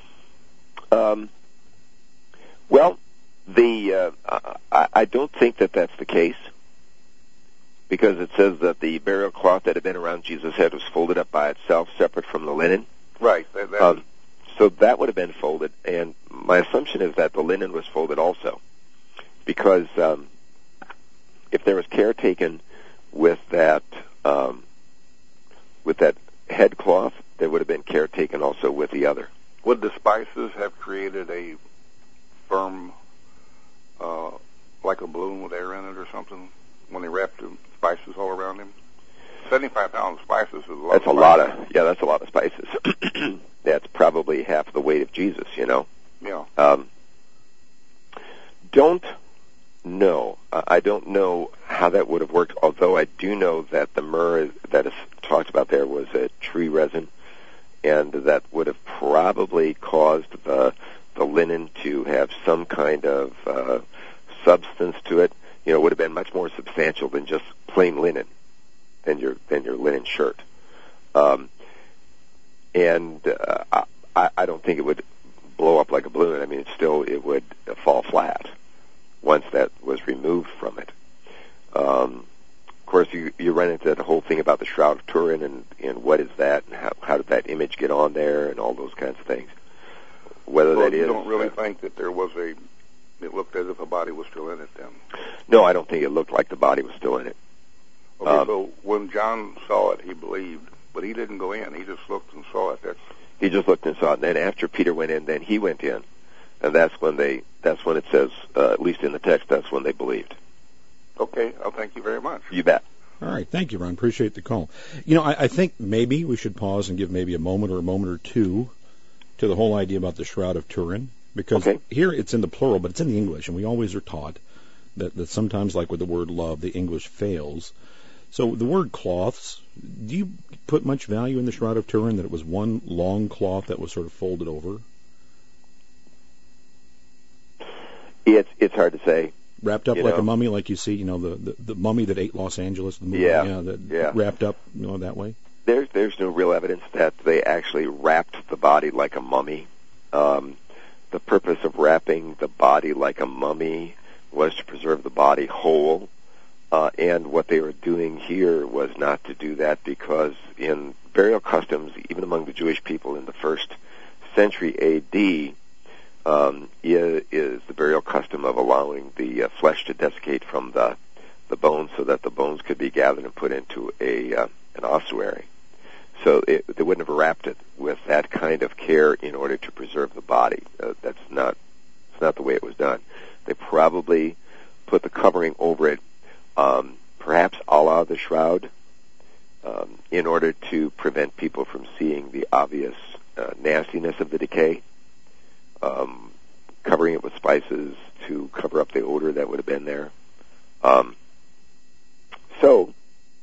Um, well, the uh, I, I don't think that that's the case, because it says that the burial cloth that had been around Jesus' head was folded up by itself, separate from the linen. Right. That, that um, so that would have been folded, and my assumption is that the linen was folded also, because um, if there was care taken with that um, with that head cloth, there would have been care taken also with the other. Would the spices have created a firm, uh, like a balloon with air in it or something, when they wrapped the spices all around him? seventy-five pounds of spices is a lot That's of a lot of, yeah, that's a lot of spices. That's probably half the weight of Jesus, you know. Yeah. Um, don't know. Uh, I don't know how that would have worked, although I do know that the myrrh that is talked about there was a tree resin, and that would have probably caused the the linen to have some kind of uh, substance to it. You know, it would have been much more substantial than just plain linen, than your than your linen shirt. Um, and uh, I, I don't think it would blow up like a balloon. I mean, it still it would fall flat once that was removed from it. Um, of course, you you run into that whole thing about the Shroud of Turin and and what is that and how how did that image get on there and all those kinds of things. Whether well, that you is, don't really uh, think that there was a. It looked as if a body was still in it then. No, I don't think it looked like the body was still in it. Okay, Um, so when John saw it, he believed, but he didn't go in. He just looked and saw it. That's He just looked and saw it. And then after Peter went in, then he went in, and that's when they. That's when it says, uh, at least in the text, that's when they believed. okay. I'll thank you very much. You bet. All right. Thank you, Ron. Appreciate the call. You know, I, I think maybe we should pause and give maybe a moment or a moment or two to the whole idea about the Shroud of Turin, because Okay. here it's in the plural, but it's in the English, and we always are taught that, that sometimes, like with the word love, the English fails. So the word cloths, do you put much value in the Shroud of Turin, that it was one long cloth that was sort of folded over? It's it's hard to say. Wrapped up You like know. a mummy, like you see, you know, the, the, the mummy that ate Los Angeles, the movie, Yeah, that yeah. wrapped up, you know, that way? There's there's no real evidence that they actually wrapped the body like a mummy. Um, the purpose of wrapping the body like a mummy was to preserve the body whole, uh, and what they were doing here was not to do that, because in burial customs, even among the Jewish people in the first century A D, um, is, is the burial custom of allowing the uh, flesh to desiccate from the the bones, so that the bones could be gathered and put into a uh, an ossuary. So it, they wouldn't have wrapped it with that kind of care in order to preserve the body. Uh, that's not it's not the way it was done. They probably put the covering over it, um, perhaps a la the shroud, um, in order to prevent people from seeing the obvious uh, nastiness of the decay. Um, covering it with spices to cover up the odor that would have been there. Um, so.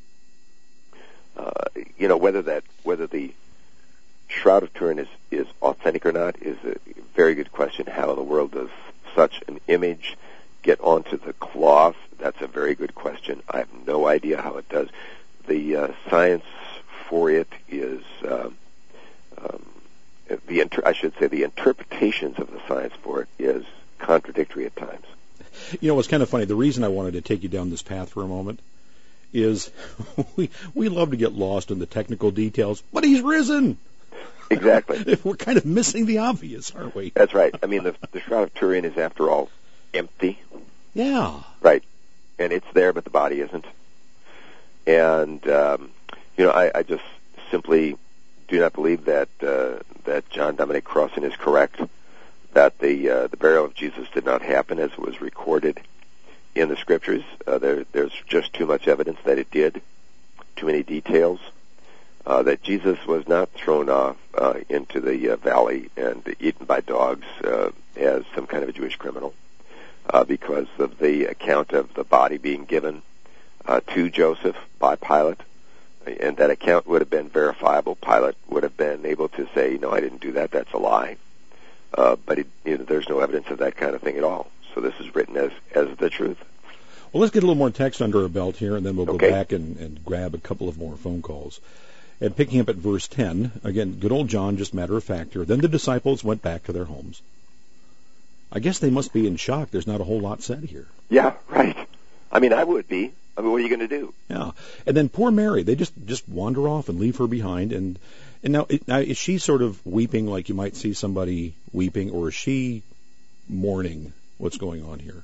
Uh, you know, whether that whether the Shroud of Turin is, is authentic or not is a very good question. How in the world does such an image get onto the cloth, that's a very good question. I have no idea how it does. The uh, science for it is, uh, um, the inter- I should say, the interpretations of the science for it is contradictory at times. You know, it's kind of funny. The reason I wanted to take you down this path for a moment is we we love to get lost in the technical details, but he's risen. Exactly. We're kind of missing the obvious, aren't we? That's right. I mean, the, the Shroud of Turin is, after all, empty. Yeah. Right. And it's there, but the body isn't. And, um, you know, I, I just simply do not believe that uh, that John Dominic Crossan is correct, that the uh, the burial of Jesus did not happen as it was recorded in the Scriptures. Uh, there, there's just too much evidence that it did, too many details. Uh, that Jesus was not thrown off uh, into the uh, valley and eaten by dogs uh, as some kind of a Jewish criminal, uh, because of the account of the body being given uh, to Joseph by Pilate, and that account would have been verifiable. Pilate would have been able to say, "No, I didn't do that. That's a lie." Uh, but it, you know, there's no evidence of that kind of thing at all. So this is written as as the truth. Well, let's get a little more text under our belt here, and then we'll okay. go back and, and grab a couple of more phone calls. And picking up at verse ten, again, good old John, just matter of fact here. Then the disciples went back to their homes. I guess they must be in shock. There's not a whole lot said here. Yeah, right. I mean, I would be. I mean, what are you going to do? Yeah. And then poor Mary, they just, just wander off and leave her behind. And and now, it, now, is she sort of weeping like you might see somebody weeping, or is she mourning what's going on here?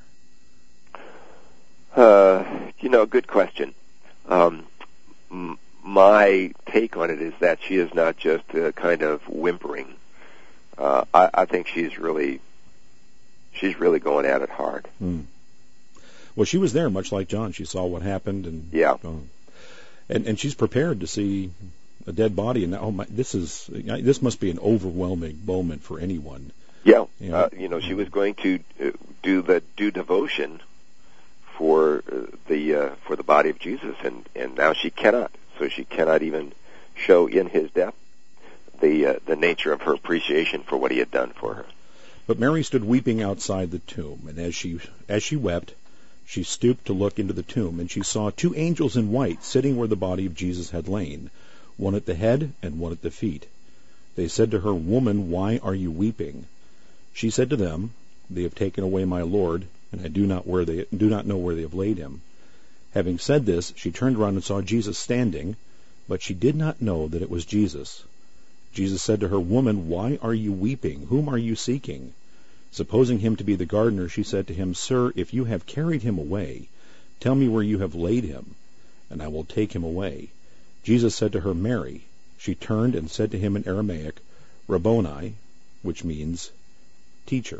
Uh, you know, good question. Um, m- my take on it is that she is not just uh, kind of whimpering. Uh, I, I think she's really, she's really going at it hard. Hmm. Well, she was there, much like John. She saw what happened, and yeah, uh, and and she's prepared to see a dead body. And oh my, this is this must be an overwhelming moment for anyone. Yeah, you know, uh, you know she was going to uh, do the do devotion for uh, the uh, for the body of Jesus, and and now she cannot. So she cannot even show in his death the uh, the nature of her appreciation for what he had done for her. But Mary stood weeping outside the tomb, and as she as she wept, she stooped to look into the tomb, and she saw two angels in white sitting where the body of Jesus had lain, one at the head and one at the feet. They said to her, "Woman, why are you weeping?" She said to them, "They have taken away my Lord, and I do not where they do not know where they have laid him." Having said this, she turned around and saw Jesus standing, but she did not know that it was Jesus. Jesus said to her, "Woman, why are you weeping? Whom are you seeking?" Supposing him to be the gardener, she said to him, "Sir, if you have carried him away, tell me where you have laid him, and I will take him away." Jesus said to her, "Mary." She turned and said to him in Aramaic, "Rabboni," which means teacher.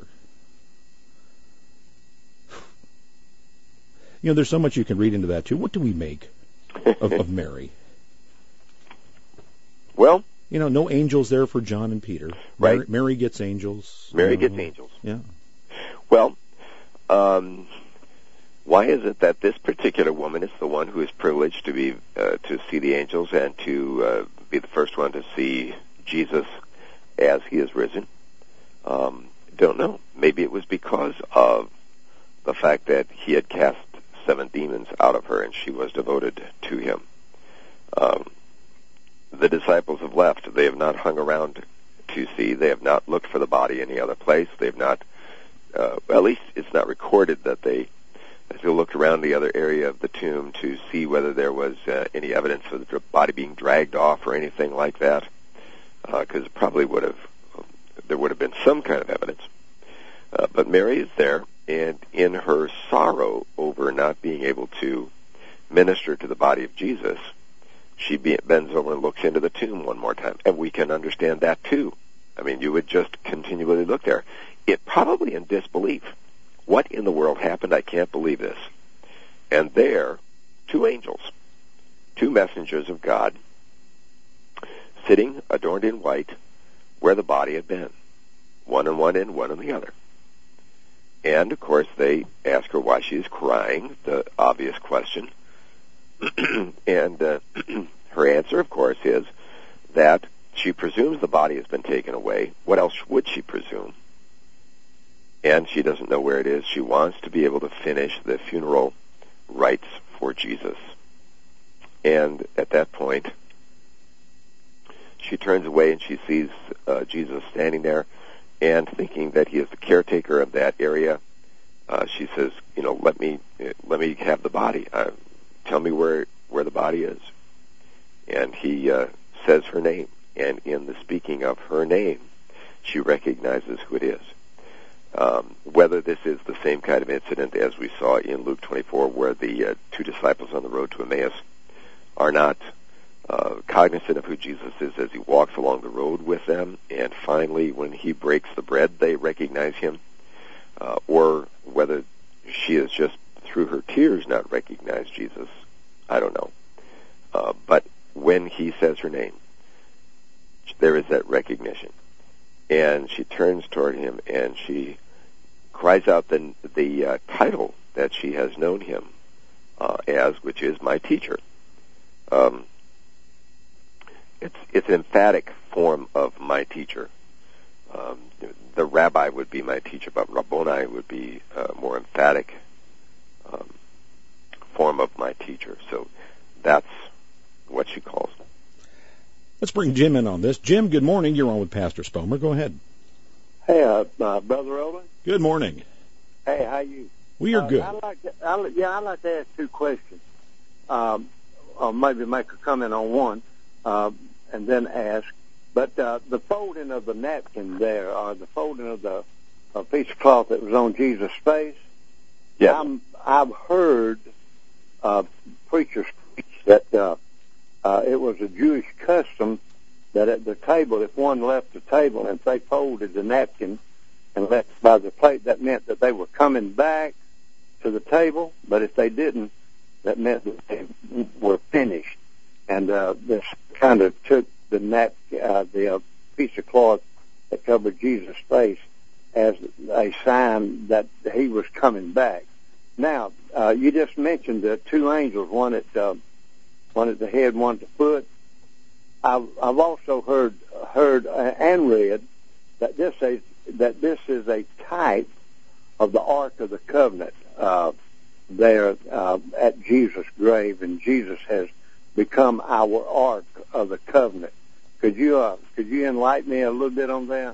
You know, there's so much you can read into that, too. What do we make of, of Mary? Well, you know, no angels there for John and Peter. Right. Mary, Mary gets angels. Mary you know. gets angels. Yeah. Well, um, why is it that this particular woman is the one who is privileged to be uh, to see the angels and to uh, be the first one to see Jesus as he is risen? Um, don't know. Maybe it was because of the fact that he had cast seven demons out of her and she was devoted to him. Um, the disciples have left. They have not hung around to see. They have not looked for the body any other place. They have not, uh, at least it's not recorded that they, that they looked around the other area of the tomb to see whether there was uh, any evidence of the body being dragged off or anything like that, because uh, it probably would have, there would have been some kind of evidence. Uh, but Mary is there, and in her sorrow over not being able to minister to the body of Jesus, she be, bends over and looks into the tomb one more time. And we can understand that too. I mean, you would just continually look there. It probably in disbelief. What in the world happened? I can't believe this. And there, two angels, two messengers of God, sitting adorned in white where the body had been. One on one end, one on the other. And, of course, they ask her why she's crying, the obvious question. and uh, her answer, of course, is that she presumes the body has been taken away. What else would she presume? and she doesn't know where it is. She wants to be able to finish the funeral rites for Jesus. And at that point, she turns away and she sees uh, Jesus standing there, and thinking that he is the caretaker of that area, uh, she says, you know, let me let me have the body. Uh, tell me where where the body is. And he uh, says her name, and in the speaking of her name, she recognizes who it is. Um, whether this is the same kind of incident as we saw in Luke twenty-four, where the uh, two disciples on the road to Emmaus are not uh, cognizant of who Jesus is as he walks along the road with them, and finally when he breaks the bread they recognize him, uh, or whether she has just through her tears not recognized Jesus, I don't know. Uh, but when he says her name, there is that recognition. And she turns toward him and she cries out the, the uh, title that she has known him uh, as, which is my teacher. Um, it's it's an emphatic form of my teacher. Um, the rabbi would be my teacher, but Rabboni would be a more emphatic um, form of my teacher. So that's what she calls him. Let's bring Jim in on this. Jim, good morning. You're on with Pastor Spomer. Go ahead. Hey, uh, uh, Brother Owen. Good morning. Hey, how you? We are uh, good. I'd like to, I, yeah, I'd like to ask two questions. Um, or maybe make a comment on one, uh, and then ask. But uh, the folding of the napkin there, or the folding of the uh, piece of cloth that was on Jesus' face, yeah. I'm, I've heard uh, preachers preach that uh, uh, it was a Jewish custom that at the table, if one left the table and if they folded the napkin and left by the plate, that meant that they were coming back to the table. But if they didn't, that meant that they were finished. And uh, this kind of took the napkin, uh, the uh, piece of cloth that covered Jesus' face as a sign that he was coming back. Now, uh, you just mentioned the two angels, one at uh, one at the head, one at the foot. I've, I've also heard heard uh, and read that this is that this is a type of the Ark of the Covenant uh, there uh, at Jesus' grave, and Jesus has become our Ark of the Covenant. Could you uh, could you enlighten me a little bit on that?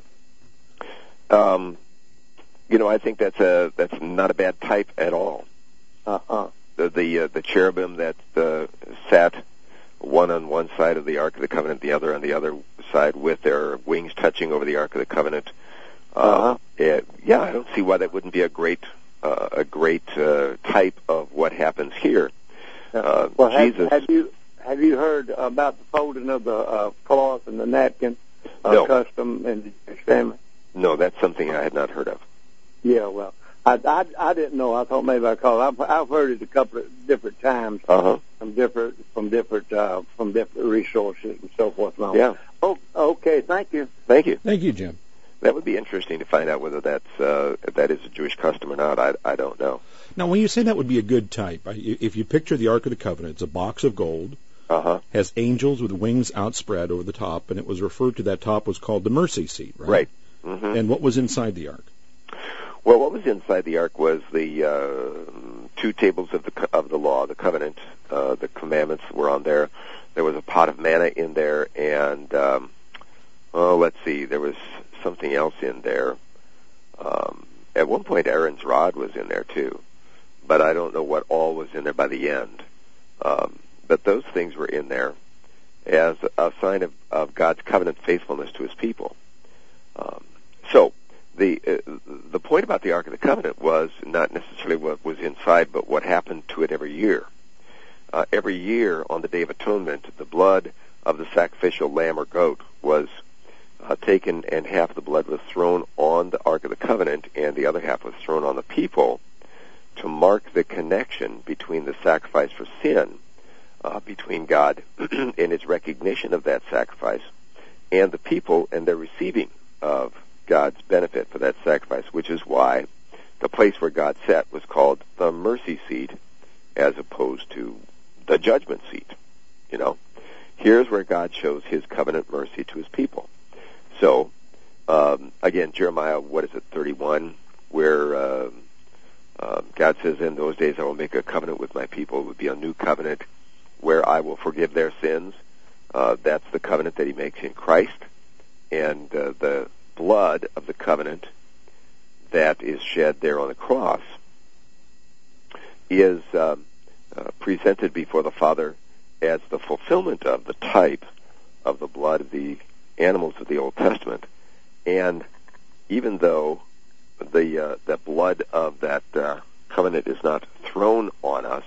Um, you know, I think that's a that's not a bad type at all. Uh-huh. The the, uh, the cherubim that uh, sat one on one side of the Ark of the Covenant, the other on the other side, with their wings touching over the Ark of the Covenant. Uh, uh-huh. it, yeah, I don't see why that wouldn't be a great uh, a great uh, type of what happens here. Uh, well, have, Jesus. have you have you heard about the folding of the uh, cloth and the napkin, uh, no. custom in the Jewish family? No, that's something I had not heard of. Yeah, well, I, I, I didn't know. I thought maybe I called. I've, I've heard it a couple of different times uh-huh. from different from different uh, from different resources and so forth. And all. Yeah. Oh, okay. Thank you. Thank you. Thank you, Jim. That would be interesting to find out whether that's uh, if that is a Jewish custom or not. I, I don't know. Now, when you say that would be a good type, if you picture the Ark of the Covenant, it's a box of gold, uh-huh. has angels with wings outspread over the top, and it was referred to, that top was called the mercy seat, right? Right. Mm-hmm. And what was inside the Ark? Well, what was inside the Ark was the uh, two tables of the of the law, the covenant, uh, the commandments were on there. There was a pot of manna in there, and um, oh, let's see, there was something else in there. Um, at one point, Aaron's rod was in there too, but I don't know what all was in there by the end. Um, but those things were in there as a sign of, of God's covenant faithfulness to His people. Um, so. The uh, the point about the Ark of the Covenant was not necessarily what was inside, but what happened to it every year. Uh, every year on the Day of Atonement, the blood of the sacrificial lamb or goat was uh, taken, and half the blood was thrown on the Ark of the Covenant, and the other half was thrown on the people to mark the connection between the sacrifice for sin, uh, between God and His recognition of that sacrifice, and the people and their receiving of God's benefit for that sacrifice, which is why the place where God sat was called the mercy seat as opposed to the judgment seat. You know, here's where God shows His covenant mercy to His people. So, um, again, Jeremiah, what is it, thirty-one, where uh, uh, God says, in those days I will make a covenant with my people. It would be a new covenant where I will forgive their sins. Uh, that's the covenant that he makes in Christ. And uh, the blood of the covenant that is shed there on the cross is um, uh, presented before the Father as the fulfillment of the type of the blood of the animals of the Old Testament. And even though the uh, the blood of that uh, covenant is not thrown on us,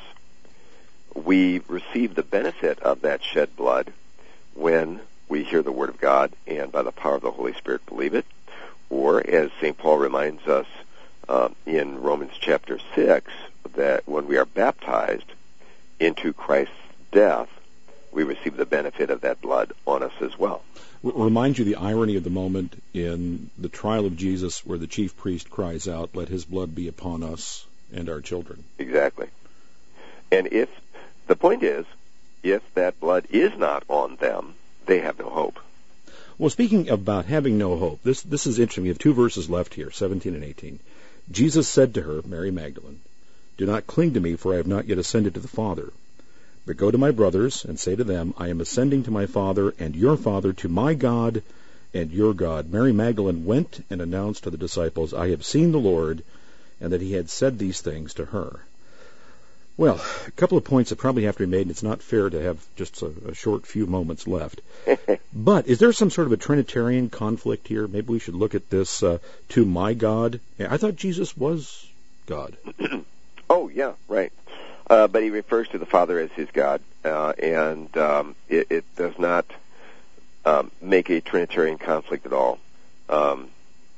we receive the benefit of that shed blood when we hear the Word of God and by the power of the Holy Spirit believe it. Or, as Saint Paul reminds us uh, in Romans chapter six, that when we are baptized into Christ's death, we receive the benefit of that blood on us as well. Remind you the irony of the moment in the trial of Jesus where the chief priest cries out, "Let his blood be upon us and our children." Exactly. And if, the point is, if that blood is not on them, they have no hope. Well, speaking about having no hope, this this is interesting. We have two verses left here, seventeen and eighteen. Jesus said to her, Mary Magdalene, "Do not cling to me, for I have not yet ascended to the Father. But go to my brothers and say to them, I am ascending to my Father and your Father, to my God and your God." Mary Magdalene went and announced to the disciples, "I have seen the Lord," and that he had said these things to her. Well, a couple of points that probably have to be made, and it's not fair to have just a, a short few moments left. But is there some sort of a Trinitarian conflict here? Maybe we should look at this, uh, to my God. I thought Jesus was God. Oh, yeah, right. Uh, but he refers to the Father as his God, uh, and um, it, it does not um, make a Trinitarian conflict at all. Um,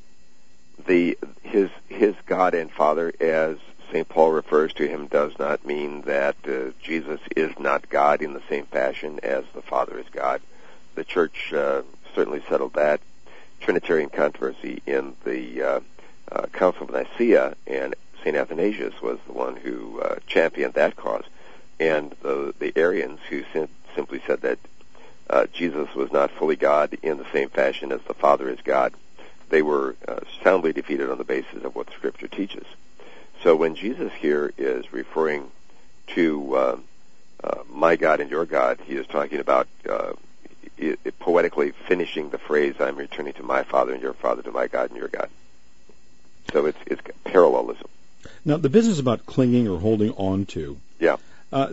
the his his God and Father, as Saint Paul refers to him, does not mean that uh, Jesus is not God in the same fashion as the Father is God. The Church uh, certainly settled that Trinitarian controversy in the uh, uh, Council of Nicaea, and Saint Athanasius was the one who uh, championed that cause. And the, the Arians, who sim- simply said that uh, Jesus was not fully God in the same fashion as the Father is God, they were uh, soundly defeated on the basis of what the Scripture teaches. So when Jesus here is referring to uh, uh, my God and your God, he is talking about uh, it, it poetically finishing the phrase, "I'm returning to my Father and your Father, to my God and your God." So it's it's parallelism. Now, the business about clinging or holding on to. Yeah. Uh,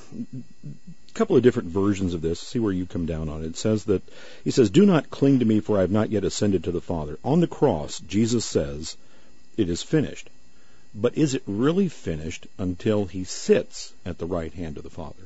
a couple of different versions of this. See where you come down on it. It says that, he says, "Do not cling to me, for I have not yet ascended to the Father." On the cross, Jesus says, "It is finished." But is it really finished until he sits at the right hand of the Father?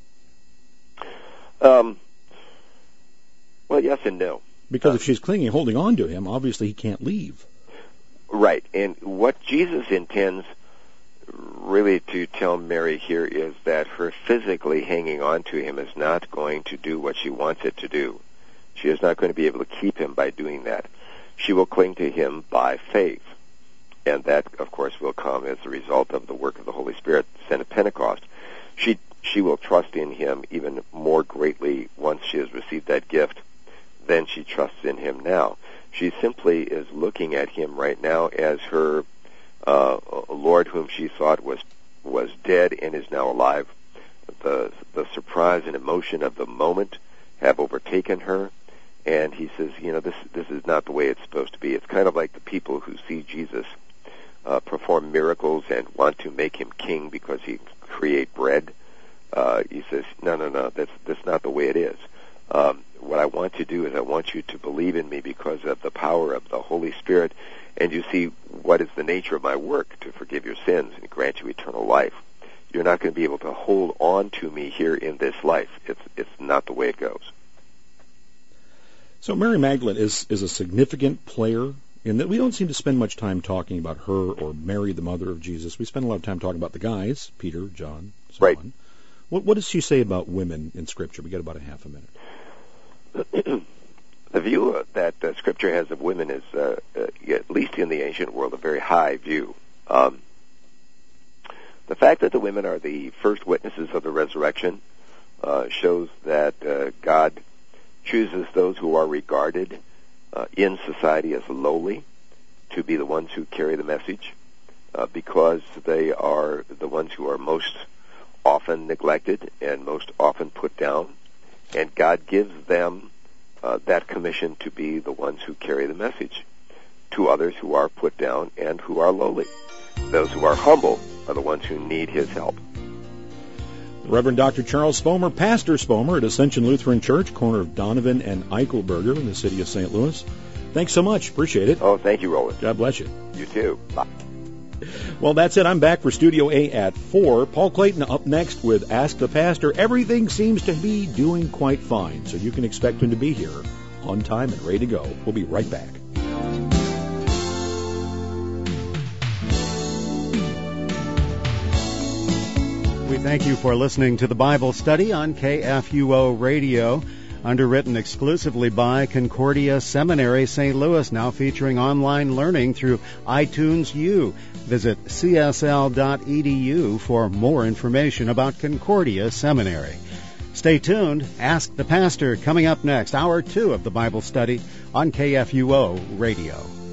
Um, well, yes and no. Because uh, if she's clinging, holding on to him, obviously he can't leave. Right. And what Jesus intends really to tell Mary here is that her physically hanging on to him is not going to do what she wants it to do. She is not going to be able to keep him by doing that. She will cling to him by faith. And that, of course, will come as a result of the work of the Holy Spirit sent at Pentecost. She she will trust in him even more greatly once she has received that gift than she trusts in him now. She simply is looking at him right now as her uh, Lord, whom she thought was was dead and is now alive. The the surprise and emotion of the moment have overtaken her, and he says, you know, this this is not the way it's supposed to be. It's kind of like the people who see Jesus Uh, perform miracles and want to make him king because he can create bread. Uh, he says, no, no, no, that's that's not the way it is. Um, what I want to do is I want you to believe in me because of the power of the Holy Spirit, and you see what is the nature of my work, to forgive your sins and grant you eternal life. You're not going to be able to hold on to me here in this life. It's it's not the way it goes. So Mary Magdalene is is a significant player in that we don't seem to spend much time talking about her or Mary, the mother of Jesus. We spend a lot of time talking about the guys, Peter, John, so right. on. What, what does she say about women in Scripture? We got about a half a minute. The view that uh, Scripture has of women is, uh, uh, at least in the ancient world, a very high view. Um, the fact that the women are the first witnesses of the resurrection uh, shows that uh, God chooses those who are regarded Uh, in society as lowly to be the ones who carry the message uh, because they are the ones who are most often neglected and most often put down. And God gives them uh, that commission to be the ones who carry the message to others who are put down and who are lowly. Those who are humble are the ones who need His help. Reverend Doctor Charles Spomer, Pastor Spomer at Ascension Lutheran Church, corner of Donovan and Eichelberger in the city of Saint Louis. Thanks so much. Appreciate it. Oh, thank you, Roland. God bless you. You too. Bye. Well, that's it. I'm back for Studio A at four. Paul Clayton up next with Ask the Pastor. Everything seems to be doing quite fine, so you can expect him to be here on time and ready to go. We'll be right back. We thank you for listening to the Bible study on K F U O Radio, underwritten exclusively by Concordia Seminary Saint Louis, now featuring online learning through iTunes U. Visit c s l dot e d u for more information about Concordia Seminary. Stay tuned. Ask the Pastor coming up next, hour two of the Bible study on K F U O Radio.